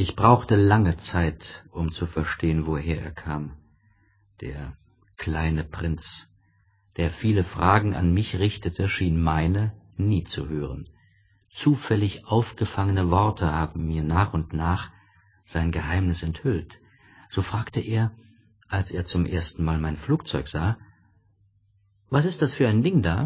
Ich brauchte lange Zeit, um zu verstehen, woher er kam, der kleine Prinz, der viele Fragen an mich richtete, schien meine nie zu hören. Zufällig aufgefangene Worte haben mir nach und nach sein Geheimnis enthüllt. So fragte er, als er zum ersten Mal mein Flugzeug sah: »Was ist das für ein Ding da?«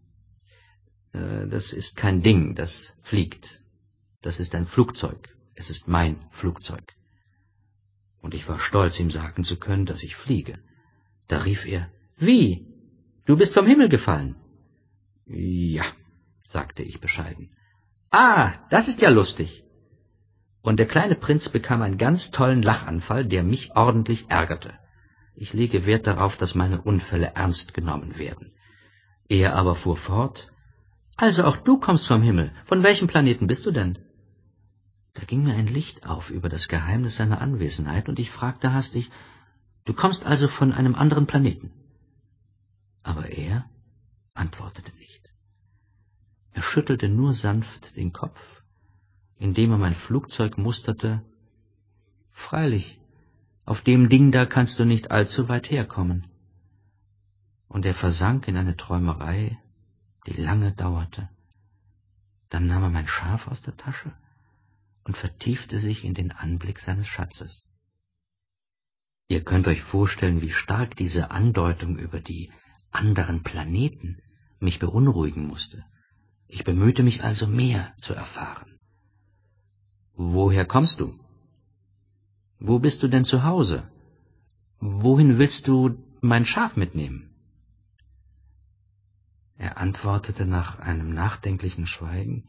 »Das ist kein Ding, das fliegt. Das ist ein Flugzeug. Es ist mein Flugzeug.« Und ich war stolz, ihm sagen zu können, dass ich fliege. Da rief er: »Wie? Du bist vom Himmel gefallen?« »Ja«, sagte ich bescheiden. »Ah, das ist ja lustig.« Und der kleine Prinz bekam einen ganz tollen Lachanfall, der mich ordentlich ärgerte. Ich lege Wert darauf, dass meine Unfälle ernst genommen werden. Er aber fuhr fort: »Also auch du kommst vom Himmel. Von welchem Planeten bist du denn?« Da ging mir ein Licht auf über das Geheimnis seiner Anwesenheit, und ich fragte hastig: »Du kommst also von einem anderen Planeten?« Aber er antwortete nicht. Er schüttelte nur sanft den Kopf, indem er mein Flugzeug musterte. »Freilich, auf dem Ding da kannst du nicht allzu weit herkommen.« Und er versank in eine Träumerei, die lange dauerte. Dann nahm er mein Schaf aus der Tasche und vertiefte sich in den Anblick seines Schatzes. Ihr könnt euch vorstellen, wie stark diese Andeutung über die anderen Planeten mich beunruhigen musste. Ich bemühte mich also, mehr zu erfahren. »Woher kommst du? Wo bist du denn zu Hause? Wohin willst du mein Schaf mitnehmen?« Er antwortete nach einem nachdenklichen Schweigen: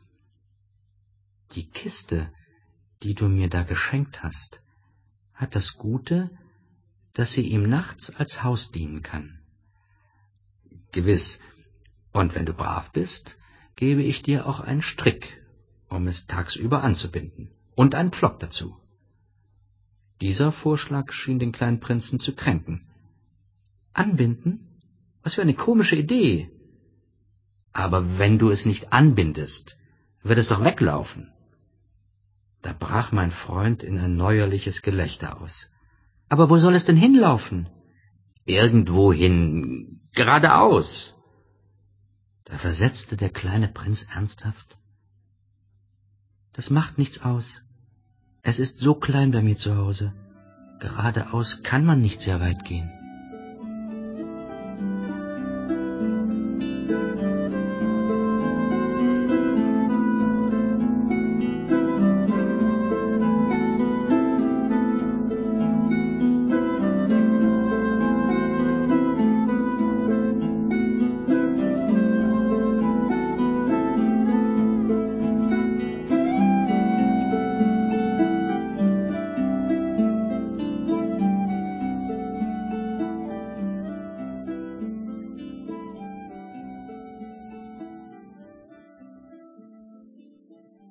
»Die Kiste, die du mir da geschenkt hast, hat das Gute, dass sie ihm nachts als Haus dienen kann.« »Gewiss, und wenn du brav bist, gebe ich dir auch einen Strick, um es tagsüber anzubinden, und einen Pflock dazu.« Dieser Vorschlag schien den kleinen Prinzen zu kränken. »Anbinden? Was für eine komische Idee!« »Aber wenn du es nicht anbindest, wird es doch weglaufen.« Da brach mein Freund in ein neuerliches Gelächter aus. »Aber wo soll es denn hinlaufen?« »Irgendwohin, geradeaus.« Da versetzte der kleine Prinz ernsthaft: »Das macht nichts aus. Es ist so klein bei mir zu Hause. Geradeaus kann man nicht sehr weit gehen.«